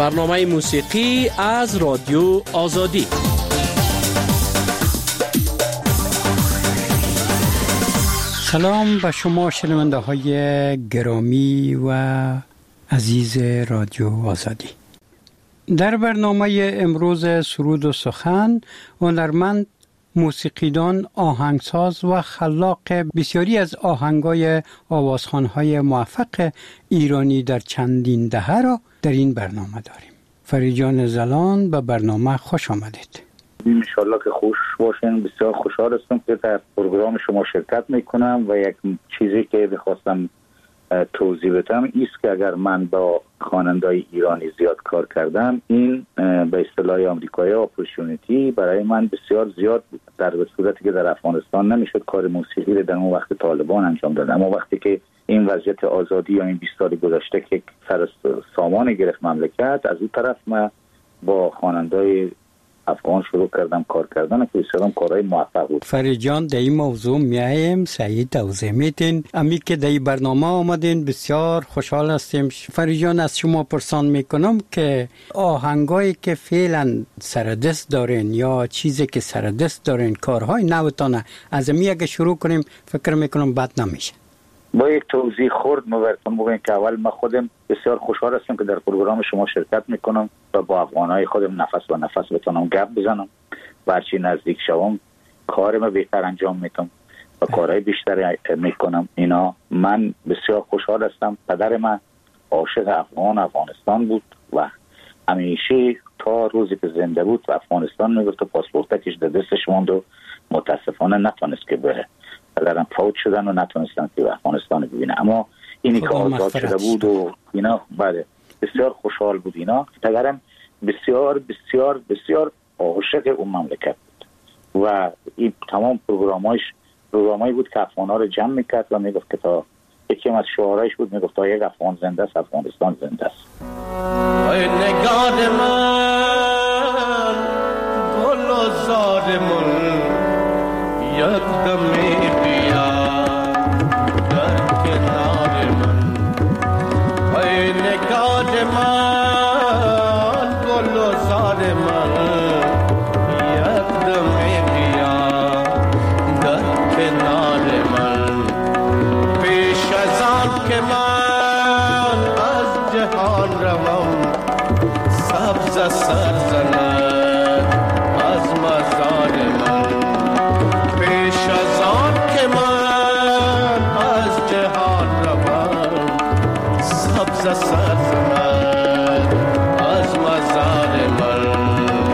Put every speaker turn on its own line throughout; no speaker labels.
برنامه موسیقی از رادیو آزادی.
سلام به شما شنونده های گرامی و عزیز رادیو آزادی. در برنامه امروز سرود و سخن، هنرمند، موسیقیدان، آهنگساز و خلاق بسیاری از آهنگای آوازخوان‌های موفق ایرانی در چندین دهه را در این برنامه داریم. فریجان زلان، به برنامه خوش آمدید.
انشالله که خوش باشین. بسیار خوشحال هستم که در پروگرام شما شرکت میکنم و یک چیزی که بخواستم توضیح بدم ایست که اگر من با خواننده‌های ایرانی زیاد کار کردم، این به اصطلاح آمریکایی اپورتونیتی برای من بسیار زیاد بود، در صورتی که در افغانستان نمیشد کار موسیقی رو در اون وقت طالبان انجام داد. اما وقتی که این وضعیت آزادی یا این 20 سال گذشته که سر سامان گرفت مملکت، از اون طرف من با خواننده‌های افغان شروع کردم کار کردن که بسیار کارهای موفق بود.
فریجان، در این موضوع میایم سعید توضیح میدین. امی که در این برنامه آمدین بسیار خوشحال هستیم. فریجان، از شما پرسان میکنم که آهنگایی که فعلا سردست دارین یا چیزی که سردست دارین، کارهای نوتانه، از امی اگه شروع کنیم فکر میکنم بد نمیشه.
با یک توضیح خورد براتون بگم که اول من خودم بسیار خوشحال هستم که در پروگرام شما شرکت میکنم و با افغانای خودم نفس به نفس بتونم گپ بزنم و هرچی نزدیک شوم کارم بهتر انجام میدم و کارهای بیشتر میکنم. اینا من بسیار خوشحال هستم. پدر من عاشق افغانستان بود و همیشه تا روزی که زنده بود و افغانستان میگفت، پاسپورتش در دستش موند و متاسفانه نتونست که بره. پدرم فوت شدن و نتونستن که افغانستان ببینه، اما اینی که آزاد شده بود و اینا بعد بسیار خوشحال بود. اینا پدرم بسیار بسیار بسیار عاشق اون مملکت بود و این تمام پروگرامایی بود که افغان‌ها رو جمع میکرد و میگفت که تا یکی از شعارایش بود، میگفت تا یک افغان زنده است افغانستان زنده است.
ای نگاه من گل و زار من یک دمی بیا در کنار من. ای نگاه من گل و زار من یک دمی بیا در کنار من. پیش از آن که من از جهان روم سبز سر زند از مزار من. پیش از آن که من از جهان روم سبز سر زند از مزار من.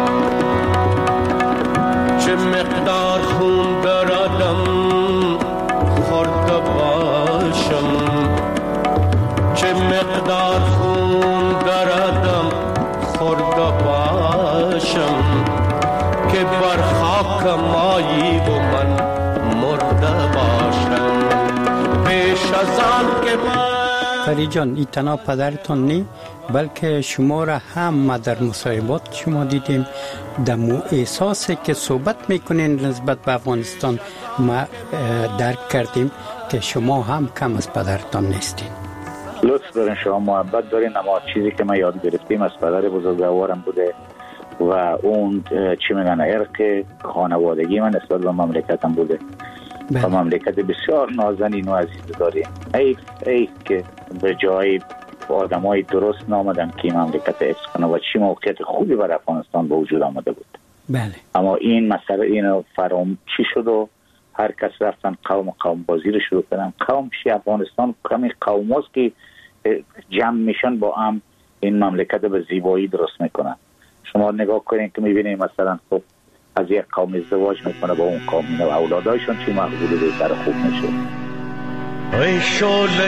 چه مقدار خون دردم خورده باشم، چه مقدار خون دردم خورده باشم که بر خاک مایی و من مرده باشم. پیش از آن که من
فریجان، این تنها پدرتان نی بلکه شما را هم ما در مصاحبات شما دیدیم دمو احساسی که صحبت میکنین نسبت به افغانستان ما درک کردیم که شما هم کم از پدرتان نیستین.
لطف دارین، شما محبت دارین، اما چیزی که ما یاد گرفتیم از پدر بزرگوارم بوده و اون چی میگن عرق خانوادگی من نسبت به مملکتم بوده. و مملکت بسیار نازنین و عزیز داریم. ای که به جای آدمای درست نامدن که مملکت حفظ کنه و چی موقعیت خوبی برای افغانستان به وجود آمده بود.
بله.
اما این مسئله اینو چی شد و هر کس رفتن قوم بازی رو شروع کردن. قوم چی؟ افغانستان کمی قوم هست که جمع میشن با هم این مملکت به زیبایی درست میکنن. شما نگاه کنین که میبینید مثلا خب از یک قوم ازدواج میکنه با اون قوم و اولادایشون چی مقبول بهتر خوب میشه.
ای شعله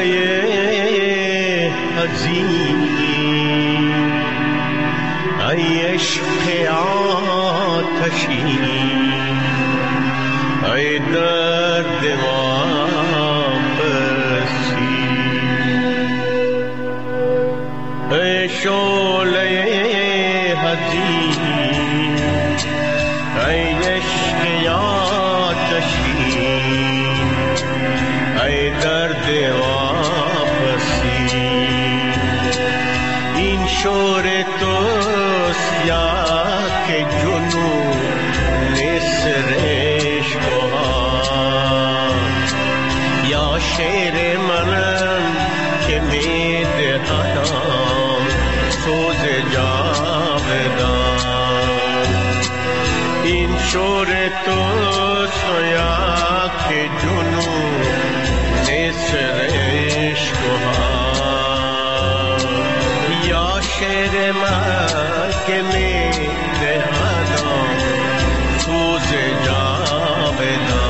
عظیم، ای عشق آتشی، ای درد واپسی. ای شعله عظیم، ای عشق آتشی، ای درد واپسی. این شور تو شور تو سویا که جنون نصر عشق یا شعر من که می دهدم سوز جاودان.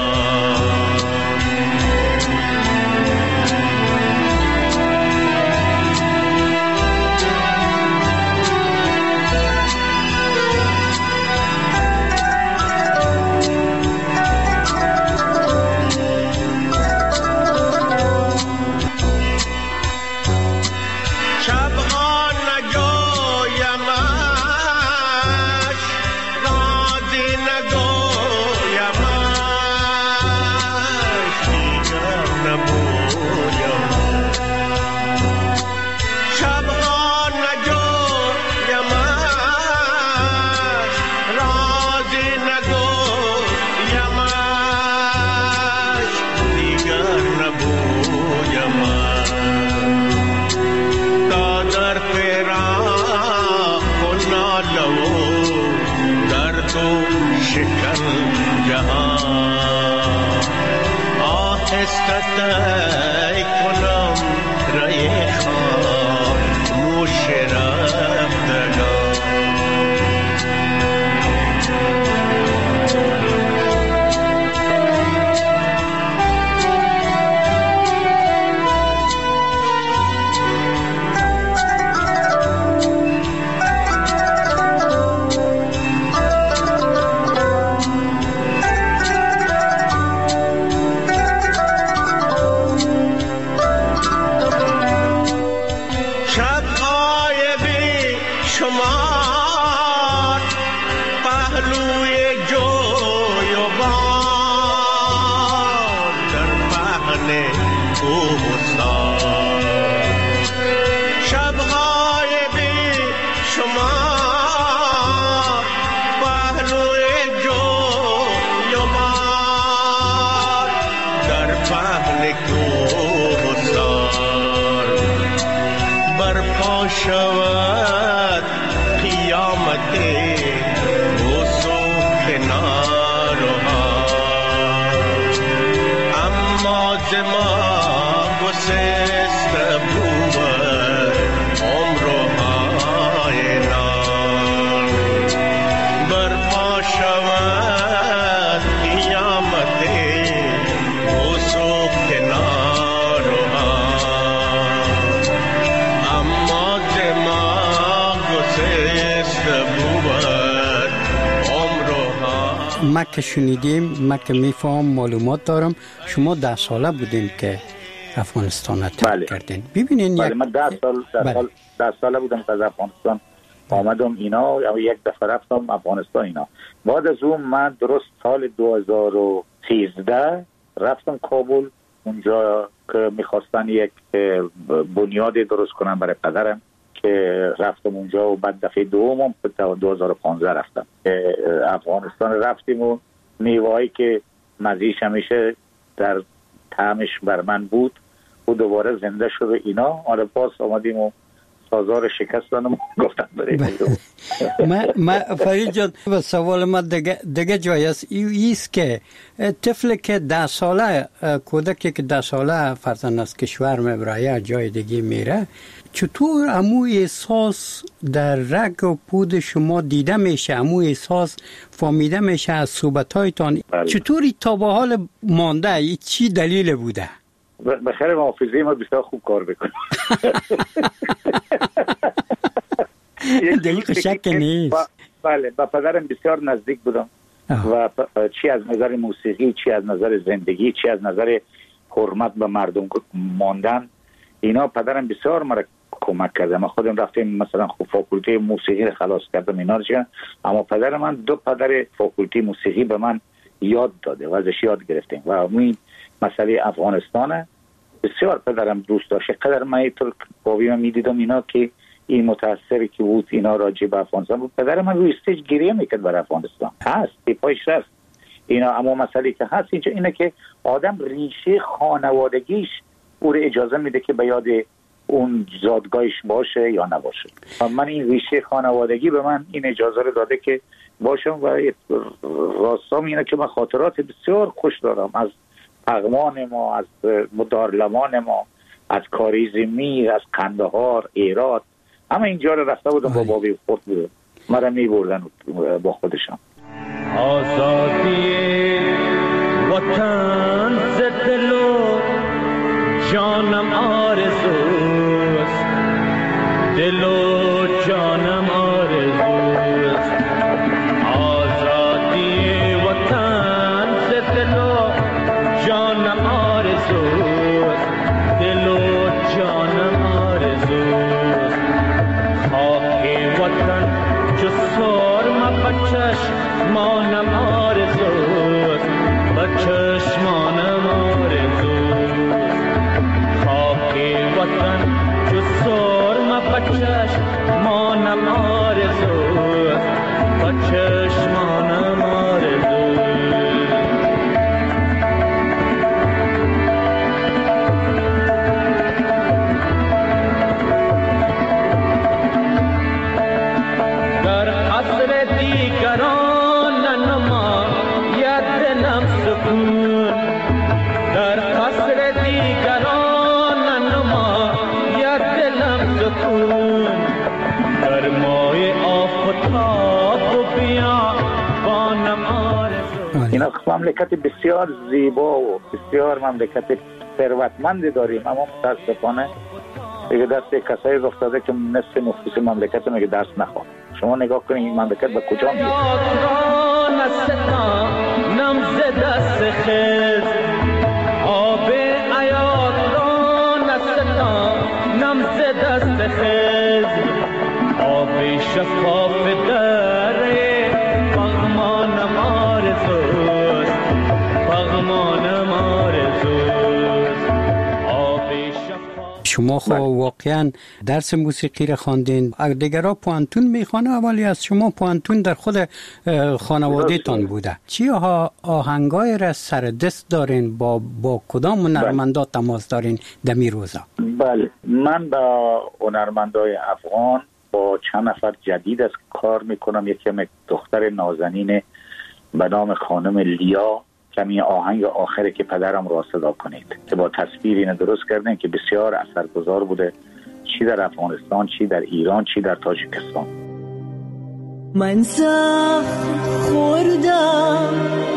شود قیامت وصول نارها اما زمان گسست بود عمرهای نار برپا شود قیامت وصول نارها اما زمان گسست بود عمرها.
ما که شنیدیم، ما که میفهم معلومات دارم شما 10 ساله بودین که افغانستان ترک کردین. ببینین
بله من 10 ساله بودم که از افغانستان آمدم اینا، یک دفعه رفتم افغانستان اینا. بعد از اون من درست سال 2013 رفتم کابل، اونجا که میخواستن یک بنیاد درست کنن برای پدرم که رفتم اونجا و بعد دفعه دومم 2015 رفتم افغانستان. رفتیم و میوه‌ای که مزیش همیشه در طعمش بر من بود و دوباره زنده شده اینا. حالا باز آمدیم و سازار شکستانم گفتم بریم.
ما فرید جان و سوال ما دیگه جای است ایست که طفل که 10 ساله کودکی که 10 ساله فرزند از کشور میبره جای دیگه میره، چطور امو احساس در رگ و پود شما دیده میشه، امو احساس فهمیده میشه از صحبتایتان؟ چطوری تا به حال مانده؟ چی دلیل بوده؟
بخیر حافظه ما بسیار خوب کار بکنه.
دلیل شک نیست.
بله با پدرم بسیار نزدیک بودم و چی از نظر موسیقی، چی از نظر زندگی، چی از نظر حرمت به مردم ماندن، اینا پدرم بسیار مرا کمک کرده. ما خودم رفتیم مثلا فاکولته موسیقی خلاص کردم اینا رو، اما پدر من 2 پدر فاکولته موسیقی به من یاد داده و ازش یاد گرفتیم و این مسئله افغانستانه بسیار پدرم دوست داشت. قدر من اینطور باوی من میدیدم اینا که این متاثری که بود اینا راجع به افغانستان بود. پدر من روی استیج گریه میکرد برای افغانستان، هست پایش رفت اینا. اما مسئله که هست اینجا اینه که آدم ریشه خانوادگیش او رو اجازه میده که به یاد اون زادگاهش باشه یا نباشه. من این ریشه خانوادگی به من این اجازه رو داده که باشم. و راستام اینه که من خاطرات بسیار خوش دارم از پغمان ما، از دارلمان ما، از کاریزمی، از قندهار، ایرات، همه اینجا رو رفته بودم با بابی خورد بودم، مرا می بردن با خودشان.
آزادی وطن ز دل و جانم آرزوست، دل و جانم آرزوست. آزادی وطن ز دل و جانم آرزوست، دل و جانم آرزوست. خاک وطن چو سرم بچشمانم آرزوست، بچشمانم آرزوست. خاک وطن چو سرم بچشمانم آرزوست، بچشمانم آرزوست. در قصر دیگران ننماید دلم سکون، در قصر دیگران ننماید دلم سکون. در مای آفتاب و بیابانم آرزو.
اینا مملکت بسیار زیبا و بسیار مملکت ثروتمند داریم، اما متاسفانه دیگه دست کسایی افتاده که نصف نفوس مملکت میگه درس نخواد. شما نگاه کنید این مملکت به کجا میره.
نم ز دست خز آب حیات را نستانم ز دست خز، آب شفاف دره پغمانم آرزوست، پغمانم آرزوست. آب شفاف.
شما خب واقعا درس موسیقی را خواندین، دیگرها پوانتون میخوانه ولی از شما پوانتون در خود خانواده تان بوده. چی آهنگای را سر دست دارین؟ با کدام هنرمندا تماس دارین دمی روزا؟
بله، من با هنرمندای افغان با چند نفر جدید از کار میکنم. یکی دختر نازنین به نام خانم لیا، کمی آهنگ آخره که پدرم را صدا کنید که با تصویر اینو درست کردن که بسیار اثرگذار بوده، چی در افغانستان، چی در ایران، چی در تاجیکستان.
من زخم خوردم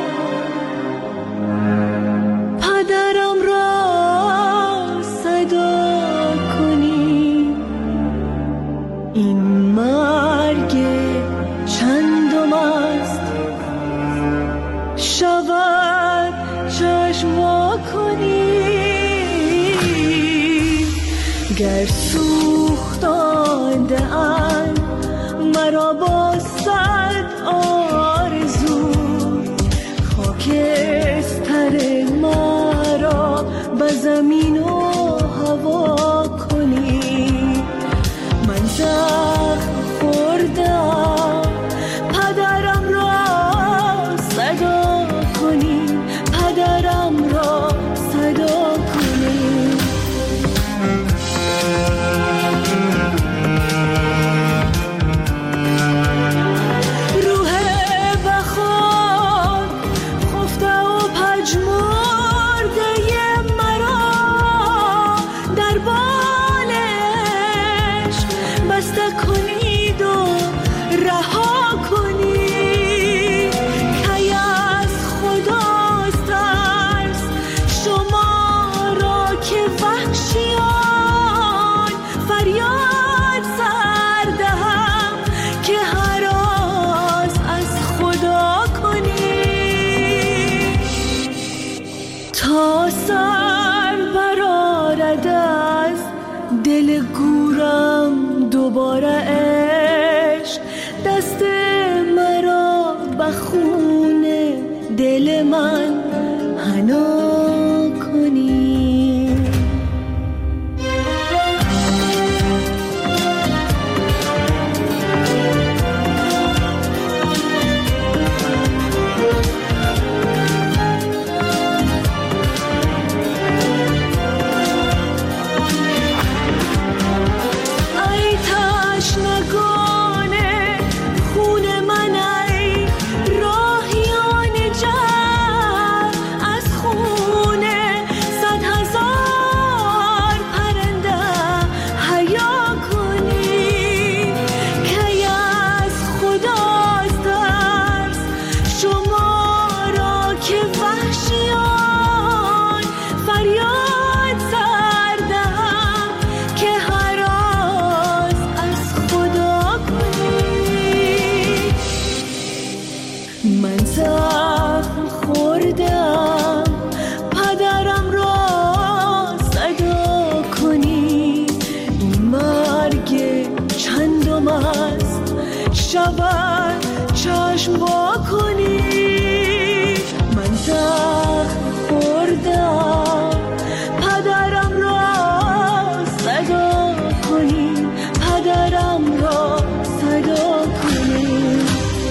پدرم را صدا کنی، این مرگ چندم است شود چشم وا کنی. گر سوختانده ام مرا با صد آرزو، خاکستر مرا به زمین و هوا کنی. من زخم خوردم پدرم را صدا کنی، پدرم را صدا کنی. روح بخار خفته و پژمرده مرا در بالش بسته کنید و رها کنید. کی از خداست ترس شما را که وحشیان فریاد سر دهم که هراس از خدا کنید. تا سر برآرد از دل گورم دوباره عشق، دست مرا به خون دل من حنا کنی. ای تشنگان خون من، ای زخم خوردم پدرم را صدا کنی، مرگ چندم است شود چشم وا کنی. من زخم خوردم پدرم را صدا کنی، پدرم را صدا کنی.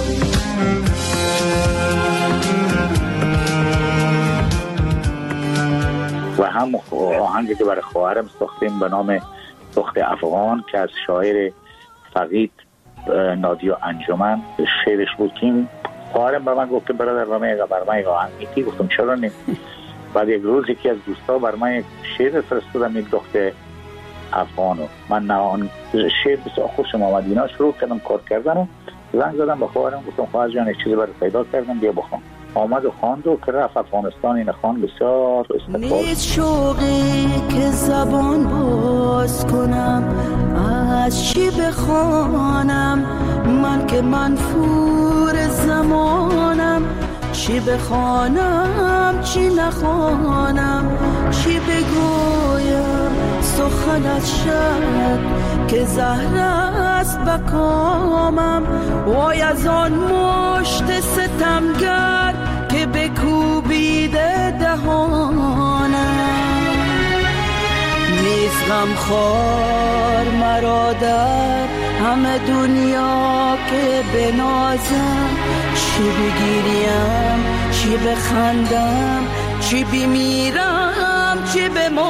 و هم آهنگی که برای خواهرم ساختیم به نام سخت افغان که از شاعر فقید نادیا انجمن شعرش بود. که خواهرم به من گفت که برادر بر من آهنگ میتی، گفتم چرا نیم. بعد یک روز یکی از دوستا بر من یک شعر فرستادم، یک دختر افغانو. من آن شعر بسیار خوشم آمد، اینا شروع کردم کار کردن. زنگ زدم به خواهرم گفتم خواهر جان یک چیزی برای پیدا کردم بیا بخوان. آمد و خواند و که رفت افغانستان. این خواند بسیار استقبال.
نیست شوقی که زبان باز کنم، از چی بخوانم من که منفور زمانم. چی بخوانم چی نخوانم، چی بگویم سخن از شب که زهر است بکامم. وای از آن مشت ستمگر که بکوبیده دهانم. نیست غمخوار مرا در همه دنیا که بنازم. چی بگیریم چی بخندم، چی بمیرم چی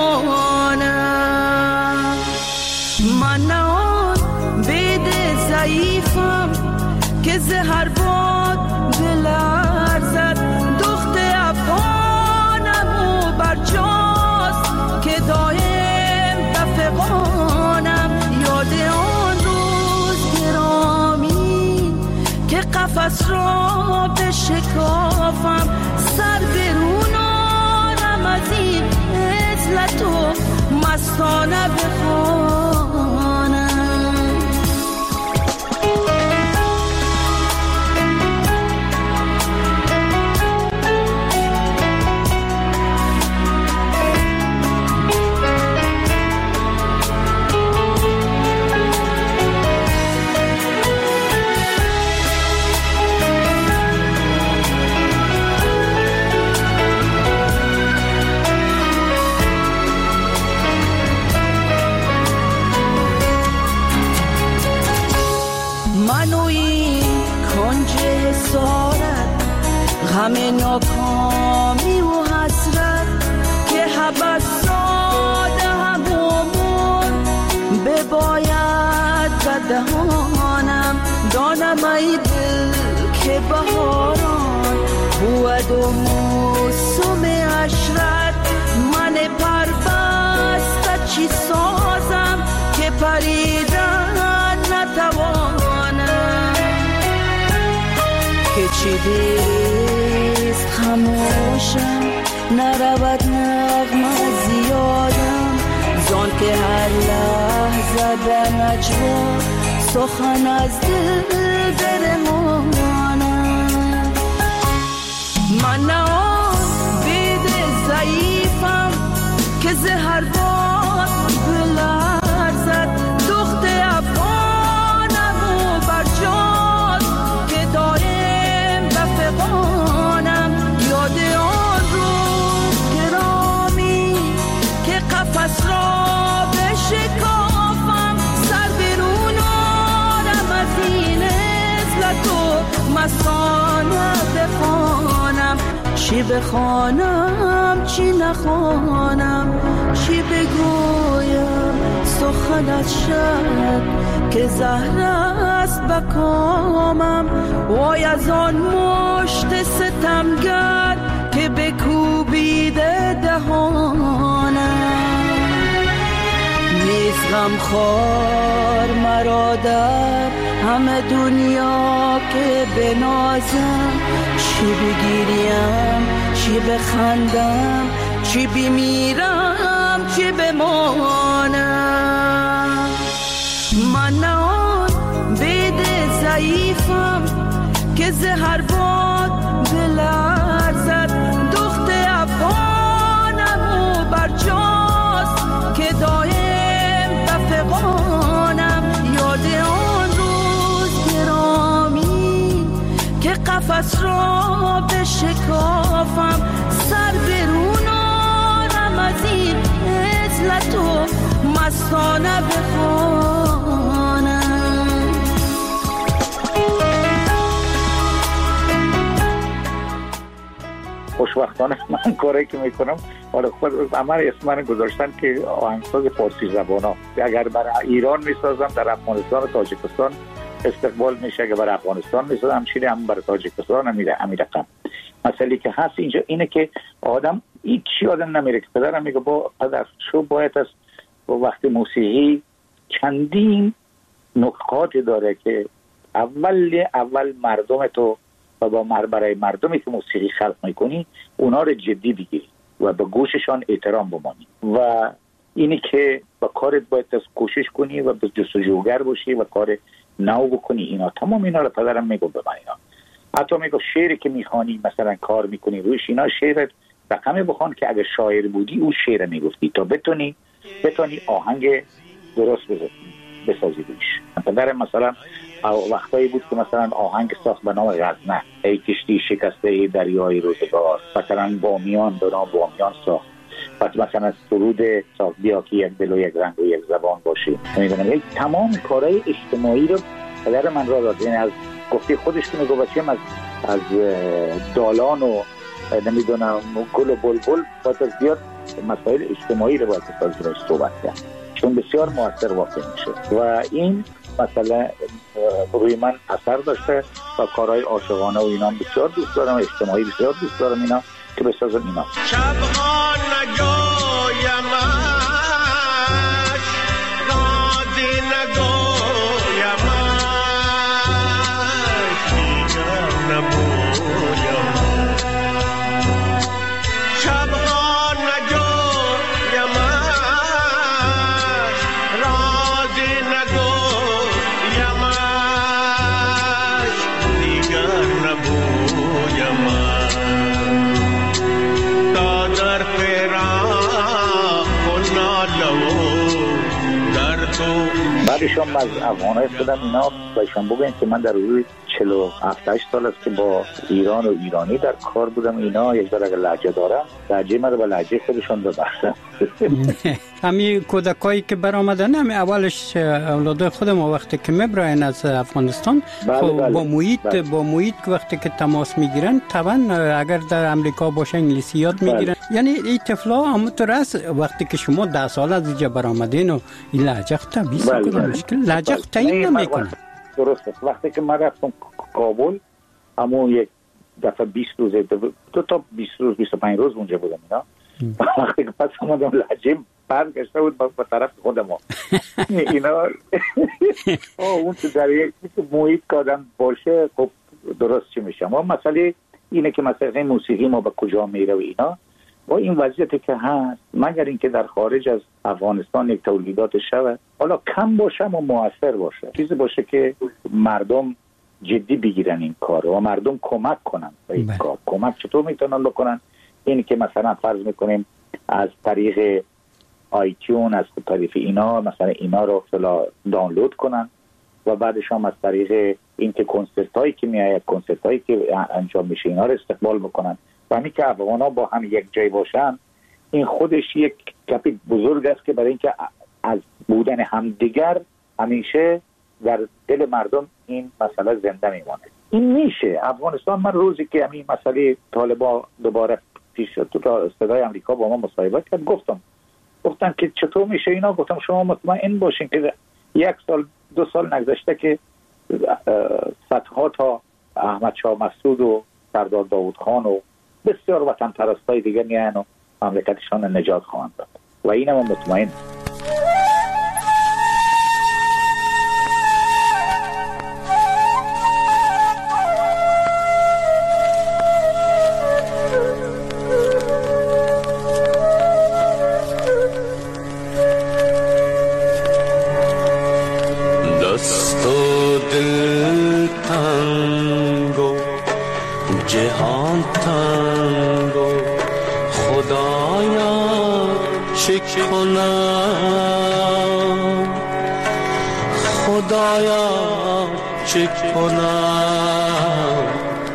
بمانم. من نه آن بید ضعیفم که زهر باد بلرزد. دخت افغانم و برجاست که دایم بفغانم. یاد آن روز گرامی که قفس را بشکافم، سر برون آرم از این عزلت و مستانه بخوانم. همه ناکامی و حسرت که حبس ساده همومون بباید بدهانم. دانم ای دل که بهاران بود و موسم عشرت. من پربسته چی سازم که پریدن نتوانم. که چی دیست خموشم نرود نغمه زیادم. زان که هر لحظه در نجوا سخن از دل برمانم. من نه آن بید ضعیفم که زهر باد بلرزد. دخت افغانم و برجاست که دایم بفغانم. یاد آن روز گرامی که قفس را بشکافم، سر برون آرم از این عزلت و مستانه بخوانم. چی بخوانم چی نخوانم، چی بگویم سخن از شب که زهر است بکامم. وای از آن مشت ستمگر که بکوبیده دهانم. نیست غمخوار مرا در همه دنیا که بنازم. چی بگیریم چی بخندم، چی بمیرم چی بمانم. من نه آن بید ضعیفم که زهر باد بلرزد. دخت افغانم و برجاست که دایم بفغانم. یاد آن روز گرامی که قفس را بشکافم، سر برون آرم از این عزلت و مستانه بخوانم.
خوشبختانه من کاری که میکنم حالا خود عمل اسم من گذاشتن که آهنگساز فارسی زبانا. اگر برای ایران میسازم در افغانستان و تاجیکستان استقبال میشه، اگر برای افغانستان میسازم همچنین هم برای تاجیکستان هم رقم. مسئله که هست اینجا اینه که آدم هیچ آدم نمیره که پدرم میگه با پدر شو باید است با وقت موسیقی چندین نکات داره که اول مردم تو و با برای مردمی که موسیقی خلق میکنی اونا رو جدی بگیری و به گوششان احترام بمانی و اینی که با کارت باید کوشش کنی و به جستجوگر باشی و کار نو بکنی. اینا تمام اینا رو پدرم میگو به من. اینا حتی میگو شعری که میخوانی مثلا کار میکنی روش اینا شعر رقمی بخوان که اگه شاعر بودی اون شعر میگفتی تا بتونی آهنگ درست بسازی روش. پدرم مثلا وقتایی بود که مثلا آهنگ ساخت به نام غزنه، ای کشتی شکسته ای دریای روزگار، مثلا بامیان به نام بامیان ساخت. پس مثلا سرود ساخت بیا که یک دل و یک رنگ و یک زبان باشیم. میدونم تمام کارهای اجتماعی رو پدر من را داد. یعنی از گفته خودش که میگه بچه‌م از دالان و نمیدونم گل و بلبل باید زیاد مسائل اجتماعی رو باید از صحبت کرد چون بسیار موثر واقع میشه و این مسئله روی من اثر داشته و کارهای عاشقانه و اینا بسیار دوست دارم و اجتماعی بسیار دوست دارم اینا که بسازم اینا.
شبها نگویم رازی نگویم دیگر نبویم. شبها نگویم رازی نگویم دیگر نبویم. تا در فراق و ناله و درد و
بعدشم از افغانهای خودم اینا بایشان بگوین که من در روی 47 سال است که با ایران و ایرانی در کار بودم. اینا یک در اگر لهجه دارم لهجه من رو به لهجه خودشون ببخشن.
همین کودکایی که برآمدن همین اولش اولاد خودم وقتی که میبراین از افغانستان با محیط وقتی که تماس میگیرن طبعا اگر در امریکا باشه انگلیسی یاد میگیرن. یعنی این طفلا همونطور است وقتی که شما 10 سال از اینجا برآمدین و این لهجه تمیز کنه مشکل لهجه تعیین نمیکنه.
درسته. وقتی که من رفتم کابل همون یک دفعه 20 روز دو تا 20 روز 25 روز اونجا بودم اینا. وقتی که پس اومدم لهجه برگشته بود به طرف خودم اینا اون تو در یک محیط که آدم باشه خب درست چی میشه. اما مسئله اینه که مثلا موسیقی ما به کجا میره و اینا با این وضعیتی که هست مگر اینکه در خارج از افغانستان یک تولیدات شود حالا کم باشه و موثر باشه چیزی باشه که مردم جدی بگیرن این کار و مردم کمک کنن به این کار. کمک چطور میتونن بکنن؟ اینی که مثلا فرض میکنیم از طریق آیتیون از طریق اینا مثلا اینا رو دانلود کنن و بعدش هم از طریق این که کنسرت هایی که میآید کنسرت هایی که انجام میشه اینا رو استقبال بکنن و همین که افغان ها با هم یک جای باشن این خودش یک گپی بزرگ است که برای اینکه از بودن همدیگر همیشه در دل مردم این مسئله زنده میمونه. این میشه. افغانستان من روزی که همین مسئله طالبان دوباره پیش شد تو صدای آمریکا با ما مصاحبه کرد گفتن که چطور میشه اینا. گفتم شما مطمئن باشین که 1 سال 2 سال نگذشته که صدها تا احمد شاه مسعود و سردار داوود خان و بسیار وطن پرستای دیگه میان و مملکتشان نجات خواهند داد و اینم مطمئن.
دست و دل تنگ و تنگ و خدایا چه کنم، خدایا چه کنم،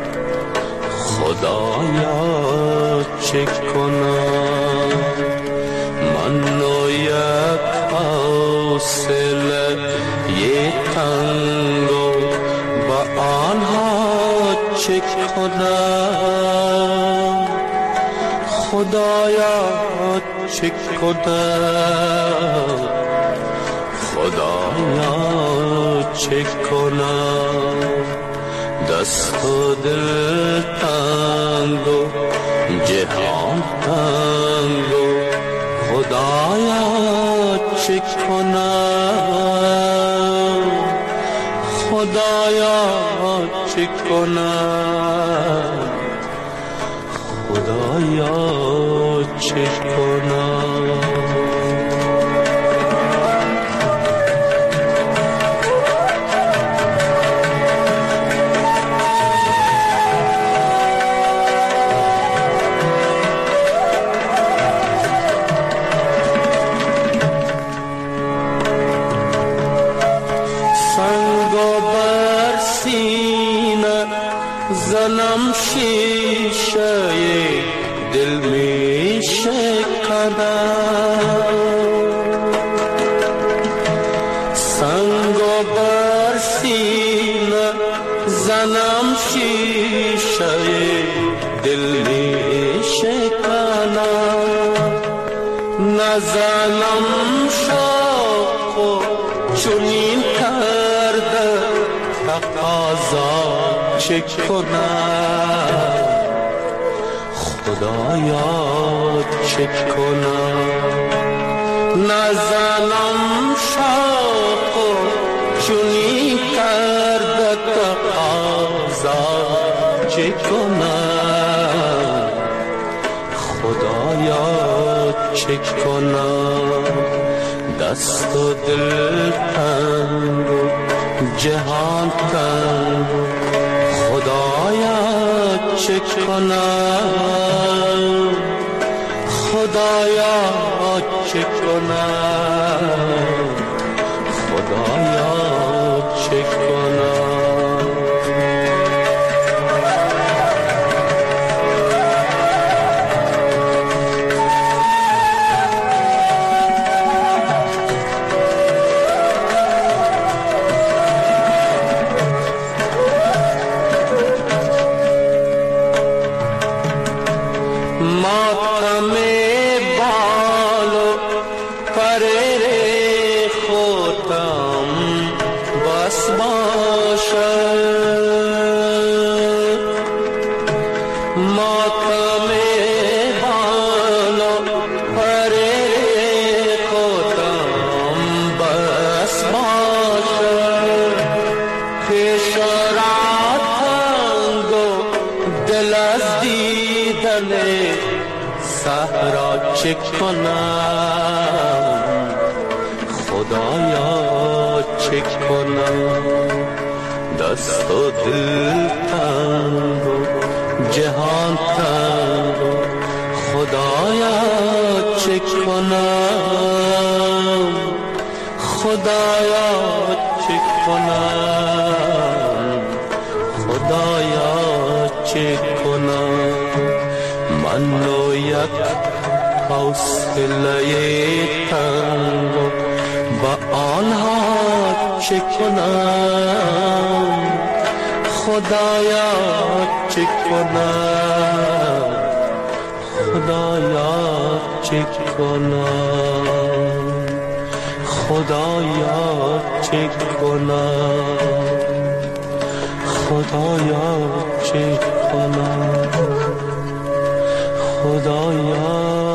خدایا چه کنم. من و یک حوصله یه تنگ و با آنها چه کنم، خدایا چه کنم، خدایا چه کنم. دست و دل تنگ و جهان تنگ و خدایا چه کنم، خدایا چه کنم، خدایا چه کنم. زنم شیشه دل می شکنم، سنگ و بر سینه زنم شیشه دل می شکنم. نزنم شوق و چنین کرده تقاضا چه کنم، خدایا چه کنم. نزنم شوق و چنین کرده تقاضا چه کنم، خدایا چه کنم. دست و دل تنگ و جهان تنگ، خدایا چه کنم، خدایا چه کنم، خدایا چه کنم. چه کنم، خدایا چه کنم. دست و دل تنگ و جهان تنگ و خدایا چه کنم، خدایا چه کنم، خدایا چه کنم. من و یک حوصله تنگ و با آنها چه کنم، خدایا چه کنم، خدایا چه کنم، خدایا چه کنم، خدایا چه کنم، خدایا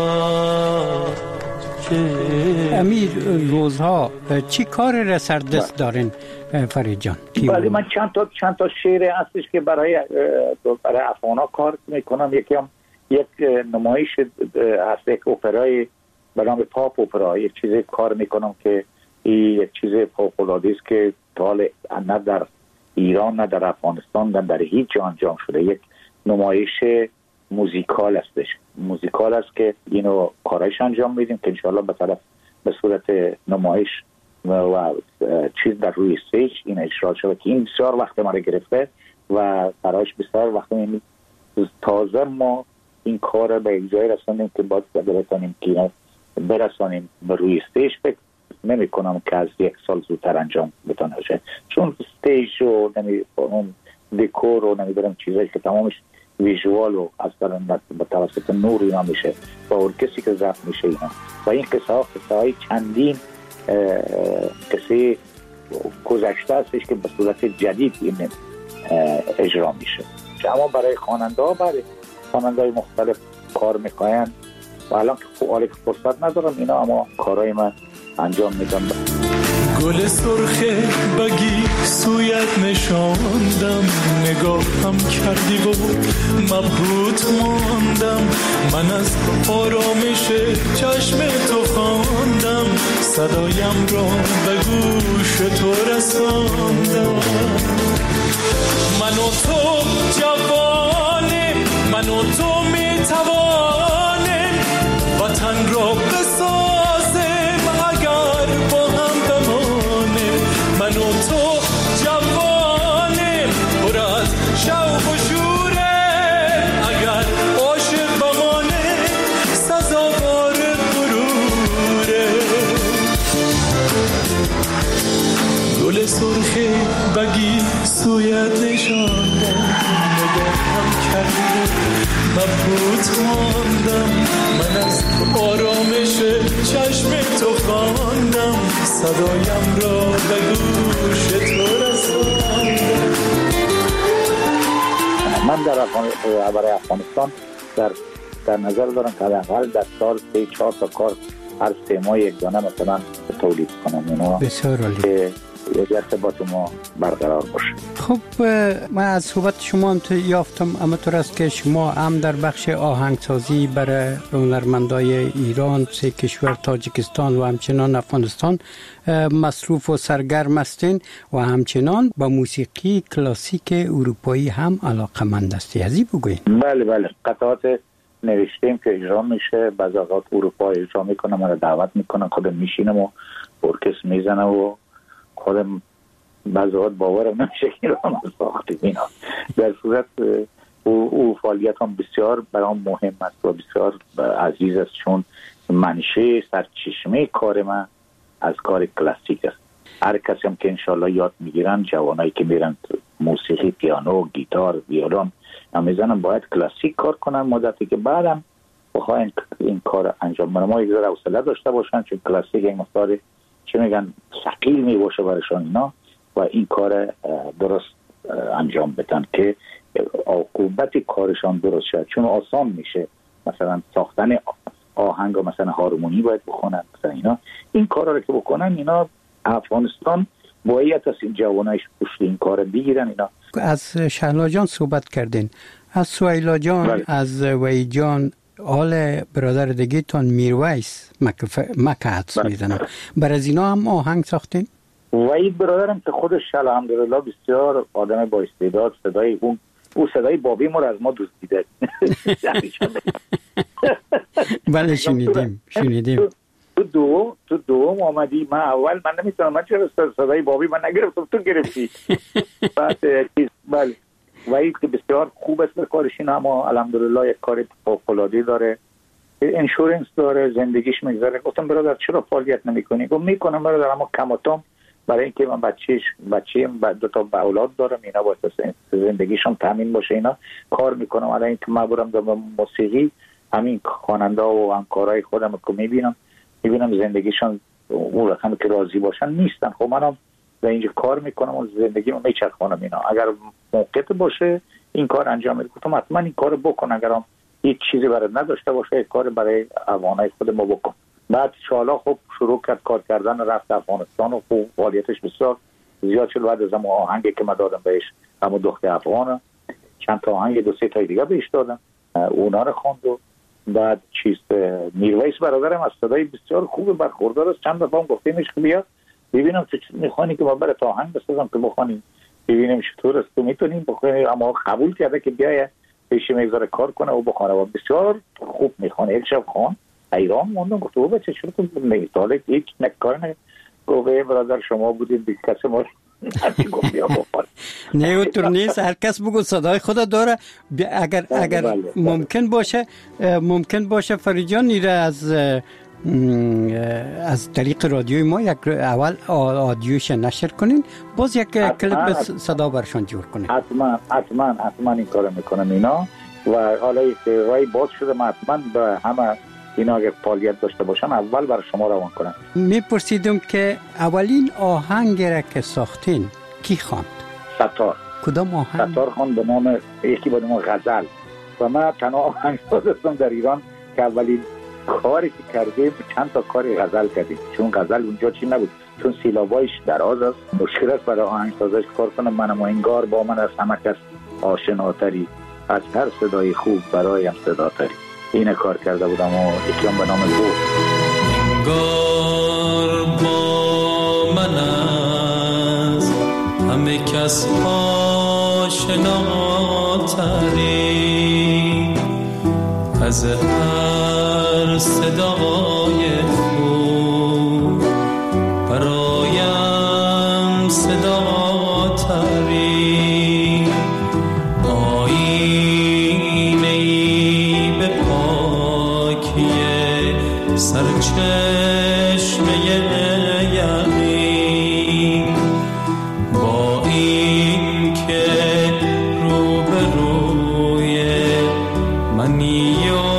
امیر روزها چی کار را سر دست دارین فرید جان؟
ولی من چند تا شعر هستش که برای افغانا کار میکنم. یکی هم یک نمایش هست، یک اپرای به نام پاپ اپرا، یک چیز کار میکنم که این یک چیز فوق‌العاده است که تا نه در ایران نه در افغانستان نه در هیچ جا انجام شده. یک نمایش موزیکال است که اینو کارایش انجام میدیم که انشاءالله به صورت نمایش و چیز در روی استیج این اجرا شده که این بسیار وقت ما رو گرفته و برایش بسیار وقت تازه ما این کار به اجرای رسانیم که باید بتانیم که برسانیم به روی استیج. فکر نمی کنم که از 1 سال زودتر انجام بتانه باشه، چون استیج و اون دکور و نمیدونم چیزایی که تمامش ویژوال و اصلا به توسط نور اینا میشه و ارکستری که ضبط میشه اینا و این قصه های چندین قصه گذشته هستش که به صورت جدید این اجرا میشه. اما برای خواننده مختلف کار میکنن و الان که فرصت ندارم اینا، اما کارهای من انجام میدم.
گل سرخه بگی سویت نشاندم، نگاهم کردی و مبهوت ماندم، من از آرامش چشم تو خواندم، صدایم را به گوش تو رساندم. من و تو جوانیم، من و تو میتوانیم وطن را بسازیم اگر با هم بمانیم. من و تو جوانیم پر از شوق و شوره، اگر عاشق بمانیم سزاوار غروره. گل سرخی بگی سویت نشاندم، نگاهم کردی مبهوت ماندم، من از آرامش چشم تو خواندم، صدایم را به گوش تو رساندم.
من برای افغانستان در نظر دارم که حداقل در سال 3-4 تا کار هر 3 ماه یک دانه مثلا تولید کنم. اینا
بسیار عالی.
ارتباط ما برقرار باشه.
خب من از صحبت شما هم یافتم اما طور است که شما هم در بخش آهنگسازی برای هنرمندای ایران، 3 کشور تاجیکستان و همچنان افغانستان مصروف و سرگرم هستین و همچنان با موسیقی کلاسیک اروپایی هم علاقه‌مند هستی. ازی بگوین.
بله قطعات نوشتیم که اجرا میشه، بعضی اوقات اروپا اجرا میکنه، ما رو دعوت میکنن، خودم میشینم و ارکستر میزنه و خودم بعضی وقت باورم نمیشه که ایران ساختیم اینا. در صورت او فعالیت هم بسیار برام مهم است و بسیار عزیز است، چون منشه سرچشمه کار من از کار کلاسیک است. هر کسی هم که انشالله یاد میگیرن، جوانایی که میرن موسیقی، پیانو، گیتار، ویولون میزنن، باید کلاسیک کار کنن مدتی که بعدم بخواین این کار انجام بدن. ما یک ذره حوصله داشته باشن، چون کلاسیک این مقدار چه میگن ثقیل میباشه برایشان اینا و این کار درست انجام بدن که عاقبت کارشان درست شد. چون آسان میشه مثلا ساختن آهنگ و مثلا هارمونی باید بخونن مثلا اینا، این کارا رو که بکنن اینا افغانستان باید از این جوانایش پشت این کار بگیرن. اینا
از شهلا جان صحبت کردین، از سویلا جان، از وحید جان، حال برادر دیگه تان میرویس مکه حدس میزنم، بر از اینا هم آهنگ ساختین؟
وحید برادرم که خودش الحمدلله بسیار آدم با استعداد، صدای او صدای بابی ما رو از ما دزدیده.
بله شنیدیم.
تو دوم آمدی، من اول من نمیتونم، من چرا صدای بابی من نگرفتم، تو گرفتی. بله وحید که بسیار خوب است به کارش، اما الحمدلله یک کار فوق‌العاده داره، انشورنس داره، زندگیش میگذره. گفتم برادر چرا فعالیت نمی‌کنی؟ گفت میکنم برادر، اما کماتام برای اینکه من بچه‌ام 2 تا اولاد دارم، اینا باید زندگیشون تامین باشه، اینا کار میکنم. الان اینکه من برم در موسیقی، همین خواننده و همکارای خودم که میبینم زندگیشون اون رقمی که راضی باشن نیستن. خب منم در اینجا کار میکنم و زندگیمو میچرخونم اینا. اگر موقعیت باشه این کار انجام میدم. گفتم حتما این کارو بکن، اگرم هیچ چیزی برات نداشته باشه یک کار برای افغانای خود ما بکن. بعد شالا خب شروع کرد کار کردن، رفت افغانستان و خوب فعالیتش بسیار زیاد شد. بعد از اون آهنگی که من دادم بهش، همون دختر افغان، چند تا آهنگ 2-3 تا دیگه بهش دادم، اونا رو خواند. و بعد میرویس برادرم از صدای بسیار خوب برخوردار است. چند دفعه گفتیمش که بیا ببینم تو میخوانی که ما برات آهنگ بسازم که بخونیم، ببینیم چطور است تو میتونیم بخونی. اما قبول کرده که بیای پیش میگذاره کار کنه و بخونه و بسیار خوب میخونه. یک شب خون ایران موندم، گفت او بچه چرا تو نمیتاله هیچ نکار نه؟ گفت برادر شما بودید دیگه کسی ما گفت بیا بخور.
نه اونطور نیست، هر کس بگو صدای خود داره. اگر ممکن باشه فریجان نیره از طریق رادیوی ما یک اول آدیوش نشر کنین، باز یک کلیپ صدا برشان جور کنین.
حتما این کار میکنم اینا. و حالا رای باز شده، من حتما به همه اینا اگر فعالیت داشته باشن اول برای شما روان کنم.
میپرسیدم که اولین آهنگ را که ساختین کی خواند؟
ستار.
کدام آهنگ؟
ستار خواند به نام یکی به نام غزل. و من تنها آهنگساز هستم در ایران که اولین کاری که کردیم چند تا کاری غزل کردیم، چون غزل اونجا چی نبود، چون سیلابایش دراز است، مشکل است برای آهنگسازش کار کنم. منم انگار با من از همه کس آشناتری، از هر صدای خوب برایم صداتری. این کار کرده بودم و یکی هم به نام تو.
انگار با من از همه کس آشناتری، از هر صدای خوب برایم صداتری. آینه‌ای به پاکیه سرچشمه یقین، با این که روبروی منی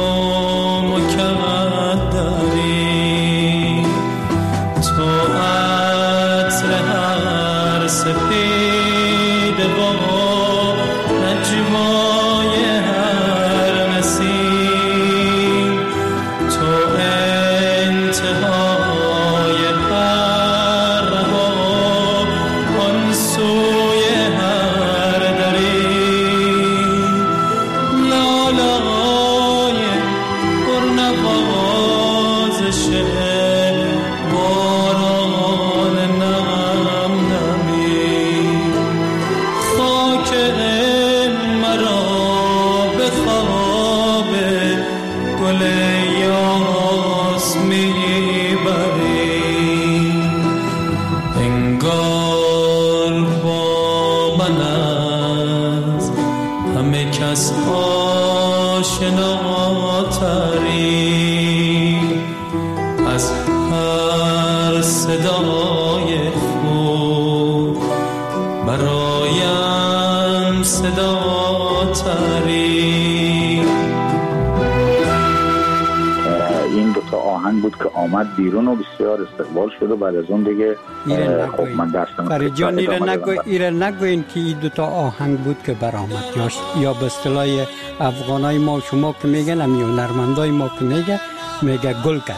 بود که آمد بیرون و بسیار استقبال شد و بعد از اون دیگه خب من درستم
فریجان ایره نگوین که این دوتا آهنگ بود که برآمد یا به اصطلاح افغانای ما شما که میگن هم یا نرمندای ما که میگه گل کرد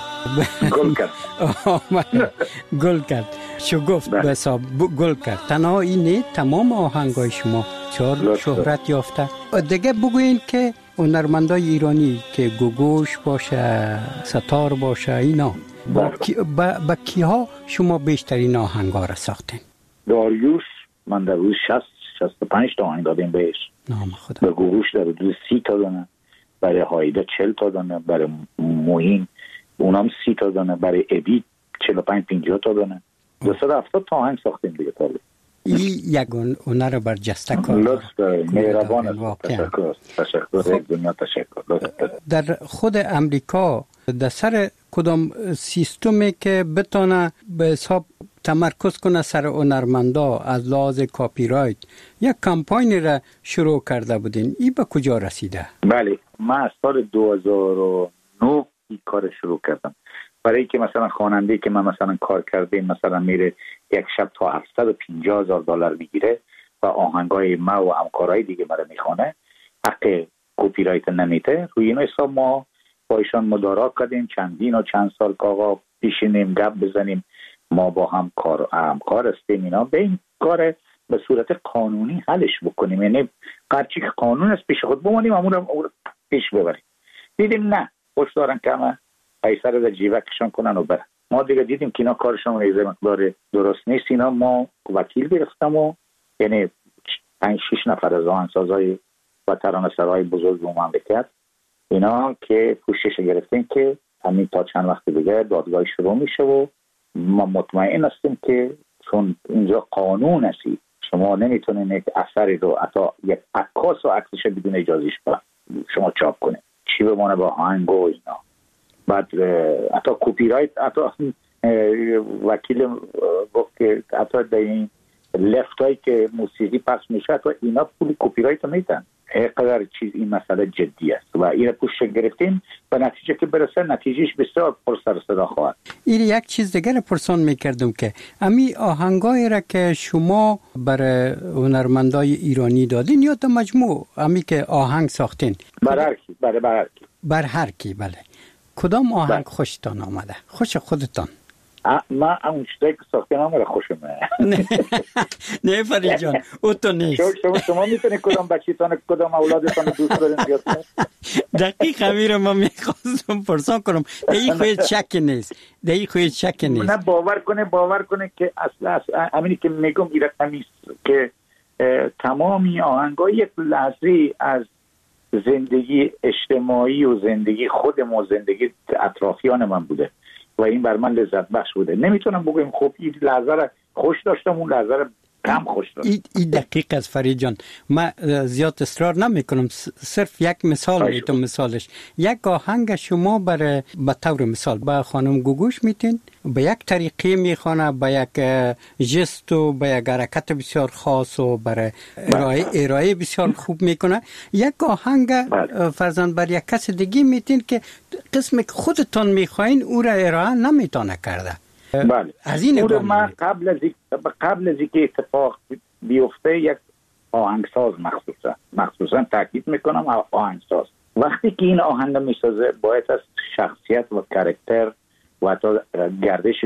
گل کرد شگفت به حساب گل کرد. تنها اینه تمام آهنگای شما چهار شهرت یافته. دیگه بگوین که هنرمندای ایرانی که گوگوش باشه، ستار باشه، اینا با کیها شما بیشترین آهنگا را ساختین؟
داریوش من در روز 65 تا آهنگ دادیم بهش.
نام خدا.
به گوگوش در روز 30 تا دانه، برای هایده 40 تا دانه، برای موین اونام 30 تا دانه، برای ابی 45-50 تا دانه. 270 تا آهنگ ساختیم دیگه تا
این یک هنر برجسته کار.
لطف مهربان است. تشکر دنیا تشکر.
در خود امریکا در سر کدام سیستمی که بتونه به حساب تمرکز کنه سر هنرمندا از لحاظ کاپی رایت یک کمپاین را شروع کرده بودین، این به کجا رسیده؟ بله
من از سال 2009 این کار شروع کردم. برای که مثلا خواننده که من مثلا کار کردیم مثلا میره یک شب تا $750,000 میگیره و آهنگای ما و همکارای دیگه مرا میخونه، حق کپی رایت نمیده. روی این حساب ما با ایشان مدارا کردیم چندین و چند سال که آقا بشینیم گپ بزنیم، ما با هم همکار هستیم، اینا به این کار به صورت قانونی حلش بکنیم، یعنی هرچی که قانون است پیش خود بمانیم امور رو پیش ببریم. دیدیم نه خوش دارن که همه پیسر در جیوکشان کنن و برن. ما دیگه دیدیم که اینا کارشون ایزه مقدار درست نیست. اینا ما وکیل گرفتم و یعنی 5-6 نفر از آهنگسازای و ترانه‌سرای بزرگ اون مملکت، اینا که پوشش گرفتیم که همین تا چند وقت دیگه دادگاه شروع میشه و ما مطمئن هستیم که چون اینجا قانون هستی، شما نمیتونین یک اثری رو حتی یک عکاس و عکسش بدون اجازهش شما چاپ کنه، چی بمونه با آهنگ و اینا. بعد حتی کپی رایت، حتی وکیل گفت که حتی در این لفت هایی که موسیقی پخش میشه حتی اینا پول کپی رایت میدن. اینقدر چیز این مسئله جدی است و این پوشش گرفتیم و نتیجه که برسه نتیجهش بسیار پر سر صدا خواهد.
این یک چیز دیگر پرسان میکردم که امی آهنگایی را که شما برای هنرمندای ایرانی دادین یا تا مجموع امی که آهنگ ساختین؟
بر هر کی.
بله. کدام آهنگ خوشتان آمده؟ خوش خودتان؟
من اون چیزایی که ساختم همه خوشم.
نه فرید جان او تو نیست.
شما میتونید کدام بچیتان کدام اولادتان دوست دارین زیاد؟
دقیق همین ما میخواستم پرسان کنم. این خواهید شک نیست.
نه باور کنه که اصلا همینی که میگم این رقمی که تمامی آهنگا یک لحظه از زندگی اجتماعی و زندگی خودم و زندگی اطرافیان من بوده و این بر من لذت بخش بوده. نمیتونم بگم خب این لحظه را خوش داشتم اون لحظه را کم خوش داشتم.
این دقیق از فرید جان. من زیاد اصرار نمی کنم، صرف یک مثال میتونم. مثالش یک آهنگ شما به طور مثال به خانم گوگوش میتین به یک طریقه میخوانه، به یک جست و به یک حرکت بسیار خاص و برای ارائه بسیار خوب میکنه. یک آهنگ فرزند بر یک کس دیگه میتین که قسم که خودتان میخواین او را ارائه نمیتونه کرده.
بله.
از این
من قبل از اینکه اتفاق بیفته یک آهنگساز مخصوصا تاکید میکنم آهنگساز وقتی که این آهنگ میسازه باید از شخصیت و کاراکتر و حتی گردش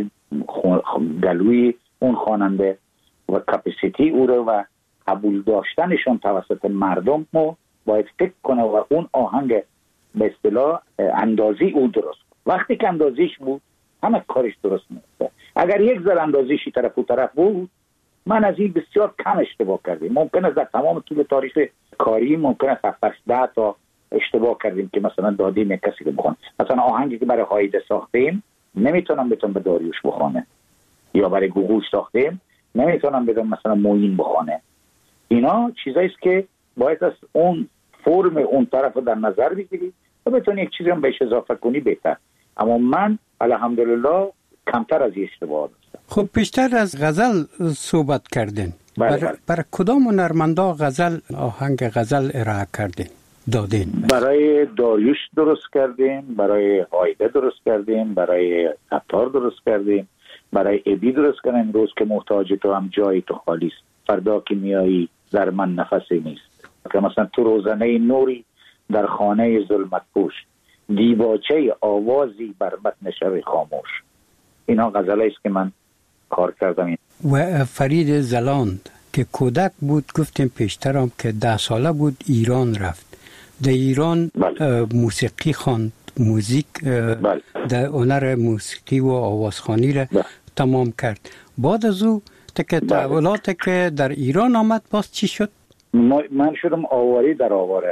گلوی اون خواننده و کپاسیتی او رو و قبول داشتنشون توسط مردم باید فکر کنه و اون آهنگ به اصطلاح اندازی او درست. وقتی که اندازیش بود همه کارش درست میشه. اگر یک ذره اندازیشی طرف و طرف بود من از این بسیار کم اشتباه کردیم. ممکن است در تمام طول تاریخ کاری ممکن است 7-10 تا اشتباه کردیم که مثلا دادیم یک کسی که بخونه. مثلا آهنگی که برای هایده ساختیم نمیتونم به داریوش بخونه، یا برای گوگوش ساختیم نمیتونم بدم مثلا موین بخونه. اینا چیزایی است که باید از اون فرم اون طرف رو در نظر بگیری و بتونی یک چیزی هم بهش اضافه کنی بهتر. اما من الحمدلله کمتر از این اشتباه داشتم.
خب پیشتر از غزل صحبت کردین. برای کدام هنرمندا آهنگ غزل ارائه کردین دادین؟
برای داریوش درست کردیم، برای هایده درست کردیم، برای عطار درست کردیم، برای ابی درست کردیم. امروز که محتاج تو هم جای تو خالی است، فردا که میایی در من نفسی نیست. که مثلا تو روزنه نوری در خانه ظلمت پوش، دیباچه آوازی بر متن شب خاموش. اینا غزلایی است که من کار کردم.
و فرید زلاند که کودک بود گفتیم پیشترم که 10 ساله بود ایران رفت. در ایران موسیقی خواند، موزیک در هنر موسیقی و آوازخوانی را تمام کرد. بعد از او تحولاتی که در ایران آمد باز چی شد؟
من شدم آواری در آواره.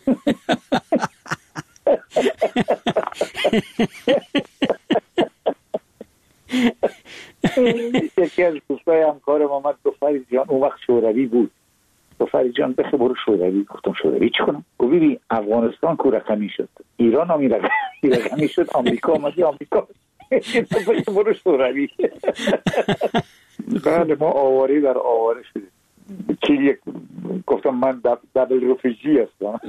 یکی از دوستای همکارم آمد گفت فرید جان، اون وقت شوروی بود، گفت فرید جان بخه برو شوروی. گفتم شوروی چی کنم؟ گفت ببین افغانستان کو رقمی شد، ایران هم رقمی شد، آمریکا آمدی آمریکا بخه برو شوروی. بله ما آواری در آواره شدیم. گفتم من دبل رفیجی هستم.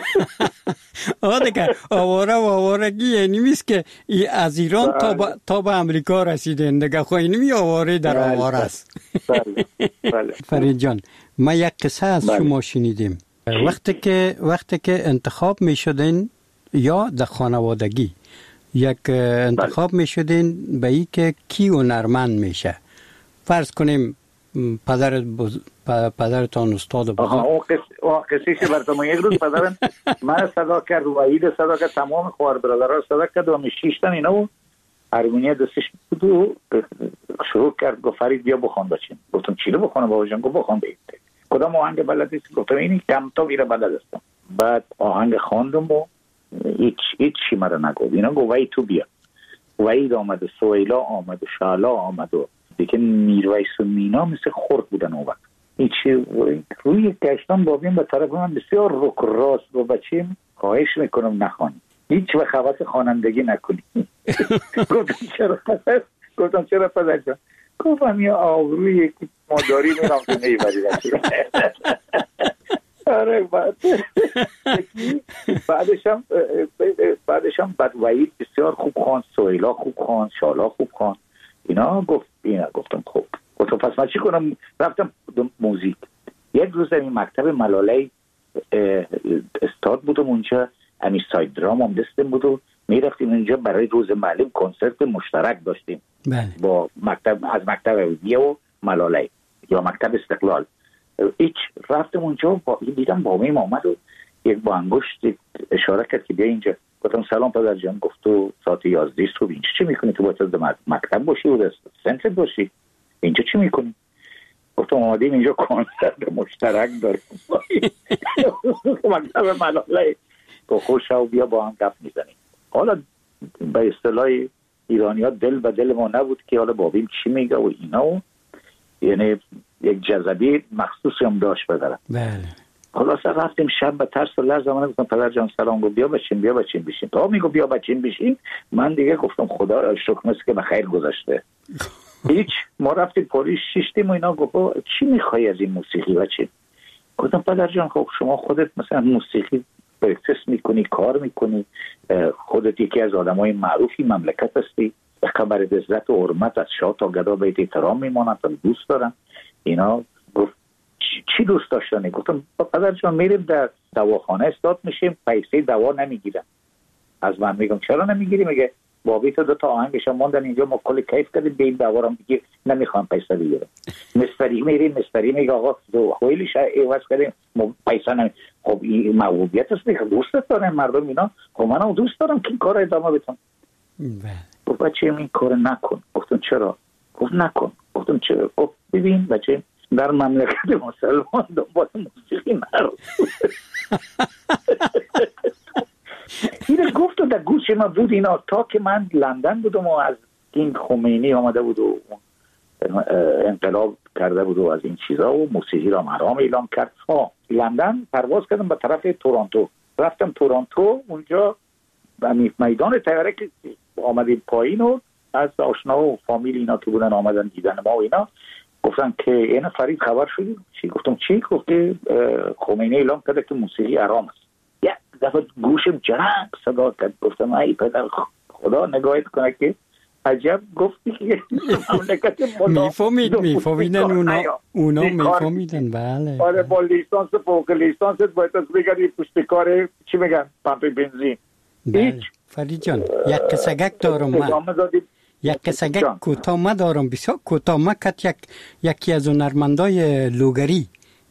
دیگه آواره و آوارگی یعنی میست که از ایران تا به امریکا رسیدن دیگه. خب اینمی آواره در آواره است.
بله.
فرید جان ما یک قصه از شما شنیدیم. وقتی که انتخاب می شدین یا در خانوادگی یک انتخاب می شدین به ای که کی هنرمند میشه، فرض کنیم پدرتان استاد بزرگ.
اون قصیش براتون یک روز پدرم من صدا کرد و عید صدا کرد، تمام خوار برادرها صدا کرد و 6 تن اینا هارمونی دستش بود و شروع کرد گفت فرید بیا بخوان بچین. گفتم چی رو بخوانم بابا جان؟ گفت بخوان. کدام آهنگ بلد است؟ گفتم این کم تا ویره بلد است. بعد آهنگ خواندم و هیچ چی مرا نگفت. اینا گفت وای تو بیا. وحید آمد و سویلا آمد و شالا آمد و دیگه میرویس و مینا مثل خورد بودن اون وقت. هیچی روی گشتم بابیم به طرف من بسیار رک راست و بچیم خواهش میکنم نخوانی، هیچ وقت حواس خوانندگی نکنی. گفتم چرا پدر جان؟ گفتم یا آبروی یکی ماداری میرم تو نیبری رسید. آره بعدشم بعد وحید بسیار خوب خواند، سویلا خوب خواند، شالا خوب خواند. گفتم خب. گفتم پس من چی کنم؟ رفتم موزیک. یک روز این مکتب ملاله استاد بودم اونجا، همین ساید درام هم دستم بود و میرفتیم اونجا برای روز معلم کنسرت مشترک داشتیم.
بله. با
مکتب، از مکتب ویدیو و ملاله یا مکتب استقلال. رفتم اونجا دیدم بابیم آمد و یک با انگشت اشاره کرد که بیا اینجا. گفتم سلام پدر جان. گفت تو ساعت 11 صبح اینجا چی میکنی؟ تو باید مکتب باشی و سنتر باشی، اینجا چی میکنی؟ گفتم آمدیم اینجا کنسرت مشترک داریم. مکتب ملاله. تو خوش و بیا با هم گپ میزنیم. حالا به اصطلاح ایرانی‌ها دل به دل ما نبود که حالا بابیم چی میگه و اینا و یعنی یک جذبی مخصوصی هم داشت بدارم.
بله.
حالا رفتیم شب به ترس و لرز من گفتم پدر جان سلام. گفت بیا بچین بشین. تا میگه بیا بچین بشین من دیگه گفتم خدا را شکر که به خیر گذشته. هیچ ما رفتیم پلیس شیشتیم و اینا. گفت چی میخوای از این موسیقی بچین؟ گفتم پدر جان خب شما خودت مثلا موسیقی پرکتس میکنی، کار میکنی، خودت یکی از آدمای معروفی مملکت هستی، خبر عزت و حرمت از شاه تا گدا بهت احترام میمانند و دوست دارم اینا. گفت چی دوست داشتنی؟ گفتم پدر جان میریم در دواخانه استاد میشیم، پیسه دوا نمیگیرن. از من میگم چرا نمیگیری؟ میگه بابی تو 2 آهنگش موندن اینجا ما کلی کیف کردیم به این دوا رو میگی نمیخوام پیسه بگیرم. مستری میریم، مستری میگه آقا خویلیش عوض کردیم پیسه نمی. خب این موهوبیت است دیگه، دوست دارن مردم اینا. خب منم دوست دارم که این کار ادامه بدم. گفت بچه این کار نکن. گفتم چرا؟ گفت نکن. گفتم چرا؟ گفت ببین بچه در مملکت مسلمان دنبال موسیقی نرو. این گفت و در گوش من بود اینا تا که من لندن بودم و از این خمینی آمده بود و انقلاب کرده بود و از این چیزا و موسیقی را حرام اعلام کرد. لندن پرواز کردم به طرف تورنتو. رفتم تورنتو، اونجا میدان طیاره که آمدیم پایین و از آشنا و فامیل اینا که بودن آمدن دیدن ما و اینا گفتن که این فرید خبر شدی؟ چی؟ گفتم چی؟ گفت که خمینی اعلام کرده که موسیقی حرام است. یک دفعه گوشم جرق صدا کرد. گفتم ای پدر خدا نگاهت کنه که عجب گفتی که مملکت
میفهمیدن اونا میفهمیدن. بله.
آره با لیسانس فوق لیسانس باید از بگردی پشتکار چی میگن پمپ بنزین.
بله. فرید جان یک قصگک دارم من. یک قصگک کوتاه دارم بسیار کوتاه. من یکی از هنرمندای لوگری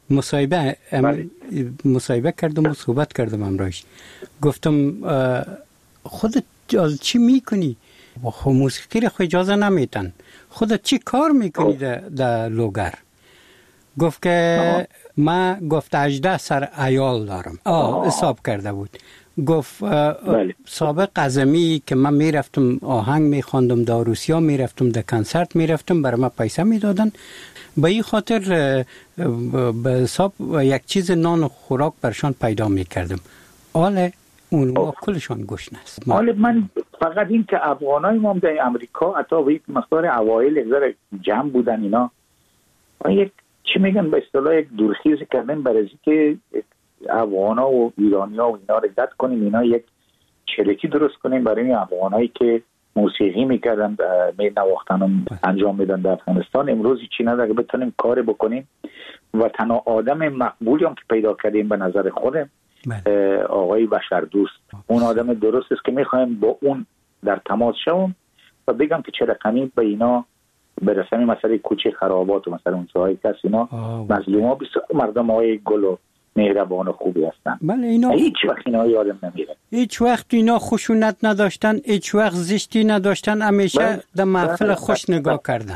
مصاحبه کردم و صحبت کردم امروز. گفتم خودت چی میکنی؟ خب موسیقی را اجازه نمیتن. خودت چی کار میکنی در لوگر؟ گفت که من گفت 18 سر عیال دارم. حساب کرده بود. گفت سابق قزمی که من میرفتم آهنگ میخواندم در روسیا، میرفتم در کنسرت میرفتم، برای من پیسه میدادن. به این خاطر به حساب یک چیز نان و خوراک برشان پیدا میکردم. حالا اون کلشان گشنه است.
حالا من فقط این که افغانای ما در امریکا حتی به یک مقدار اوایل یک ذره جمع بودن اینا یک چی میگن به اصطلاح یک دورخیز کردن برای که افغانا و ایرانیا و اینا رو رد کنیم، اینا یک چریتی درست کنیم برای افغانایی که موسیقی میکردن می نواختن انجام میدن در افغانستان. امروز چی نداره بتونیم کار بکنیم و تنها آدم مقبولی هم که پیدا کردیم به نظر خودم آقای بشردوست. اون آدم درست است که میخوایم با اون در تماس شوم و بگم که چه رقمی به اینا برسیم. مسئله کوچه خرابات و مثلا اون جاهای کس اینا مظلوما بسیار مردم های گل و مهربان و خوبی هستن.
بله اینا
هیچ وقت اینا یادم نمیره.
هیچ وقت اینا خشونت نداشتن، هیچ وقت زشتی نداشتن، همیشه در محفل خوش نگاه کردن.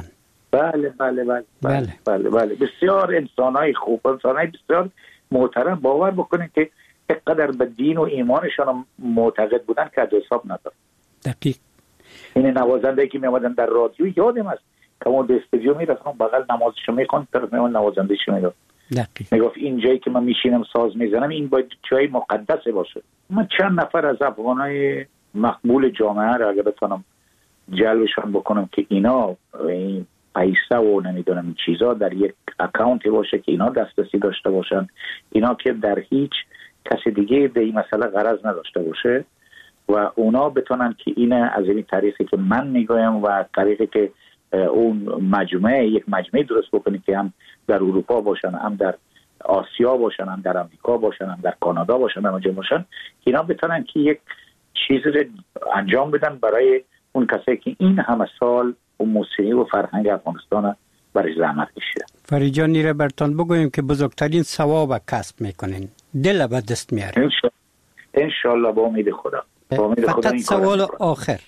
بله بله بله بله بله, بله. بسیار انسانای خوب، انسانای بسیار محترم. باور بکنید که اینقدر به دین و ایمانشان معتقد بودن که حساب نداره.
دقیق.
این نوازنده که میامدن در رادیو یادم است که اون به استودیو میرفتم بغل نمازشو میخوند، طرف میون نوازندهشو میگفت. دقیق. میگفت این جایی که من میشینم ساز میزنم این باید جای مقدسه باشه. من چند نفر از افغانای مقبول جامعه را اگه بتونم جلبشان بکنم که اینا این پیسه و نمیدونم این چیزا در یک اکانتی باشه که اینا دسترسی داشته باشن، اینا که در هیچ کسی دیگه به این مسئله غرض نداشته باشه و اونا بتونن که این از این طریقی که من میگویم و طریقی که اون مجموعه یک مجموعه درست بکنه که هم در اروپا باشن، هم در آسیا باشن، هم در امریکا باشن، هم در کانادا باشن، هم جا باشن، اینا بتونن که یک چیزی رو انجام بدن برای اون کسایی که این همه سال و موسیقی و فرهنگ افغانستان برای زحمت کشیدن.
فرید جان نیره برتان بگویم که بزرگترین ثواب کسب میکنین، دل به دست میاره.
انشالله با امید خدا.
فقط سوال آخر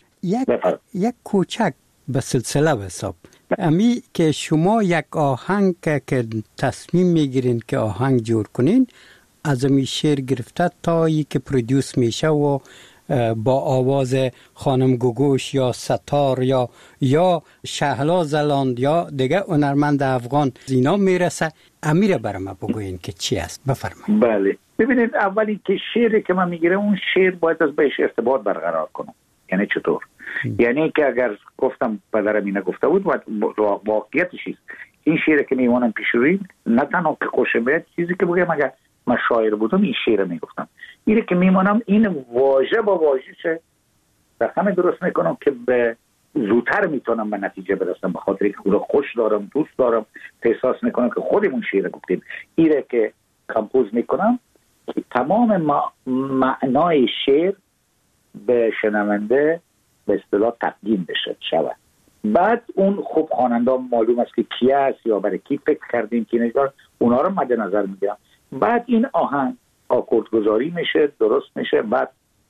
یک کوچک به سلسله به حساب امی که شما یک آهنگ که تصمیم میگیرین که آهنگ جور کنین، از امی شعر گرفته تا ای که پرودیوس میشه و با آواز خانم گوگوش یا ستار یا شهلا زلاند یا دیگه هنرمند افغان اینا میرسه، امیره برام بگوین که چی است. بفرمایید.
بله ببینید، اولی که شعری که من میگیرم اون شعر باید از بهش ارتباط برقرار کنم. یعنی چطور؟ یعنی که اگر گفتم پدرم اینه گفته بود و واقعیتش است، این شعری که میمونم پیش روی نه تنها که خوشم بیاد، چیزی که بگم اگر من شاعر بودم این شعر میگفتم، اینه که میمونم این واژه با واژه‌شه رقم درست میکنم که به زودتر میتونم به نتیجه برسم، به خاطر که خود خوش دارم، دوست دارم، احساس میکنم که خودمون شعر گفتیم. اینه که کمپوز میکنم که تمام معنای شعر به شنونده به اصطلاح تقدیم بشه شود. بعد اون خوب خواننده معلوم است که کی است یا برای کی فکر کردیم که نگار، اونا رو مد نظر میگیرم. بعد این آهنگ آکوردگذاری میشه، درست میشه، بعد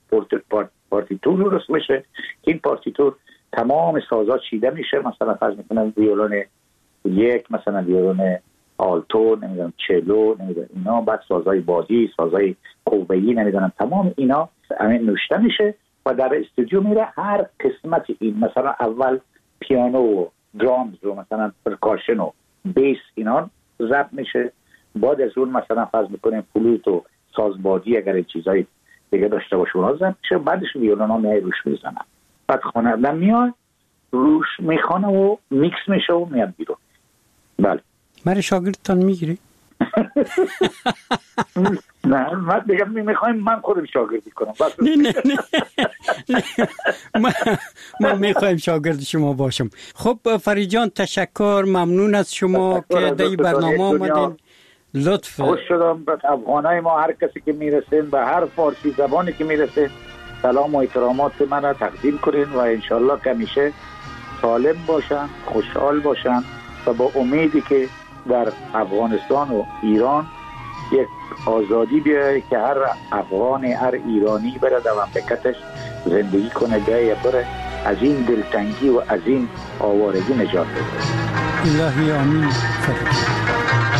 پارتیتور درست میشه. این پارتیتور تمام سازا چیده میشه، مثلا فرض میکنم ویولون یک، مثلا ویولون آلتو، نمیدونم چلو، نمیدونم اینا، بعد سازای بادی، سازای قوه‌ای، نمیدونم تمام اینا همین نوشته میشه و در استودیو میره. هر قسمت این مثلا اول پیانو و درامز و مثلا پرکاشن و بیس اینا ضبط میشه، بعد از اون مثلا فرض میکنیم فلوت و ساز بادی اگر چیزای دیگه داشته باشه اونها ضبط میشه، بعدش ویولونا میای روش میزنن، بعد خواننده میاد روش میخونه و میکس میشه و میاد بیرون. بله.
من شاگردتان میگیری؟
نه من دیگه میخوایم من خودم شاگردی کنم.
نه ما میخوایم شاگرد شما باشم. خب فرید جان تشکر، ممنون از شما که در این برنامه آمدین. لطف.
خوش شدم. افغانای ما هر کسی که میرسین به هر فارسی زبانی که میرسه سلام و احترامات من را تقدیم کنین و انشالله که همیشه سالم باشن، خوشحال باشن و با امیدی که در افغانستان و ایران یک آزادی بیاره که هر افغان، هر ایرانی بره در مملکتش زندگی کنه، بره از این دلتنگی و از این آوارگی نجات بده.
الهی آمین.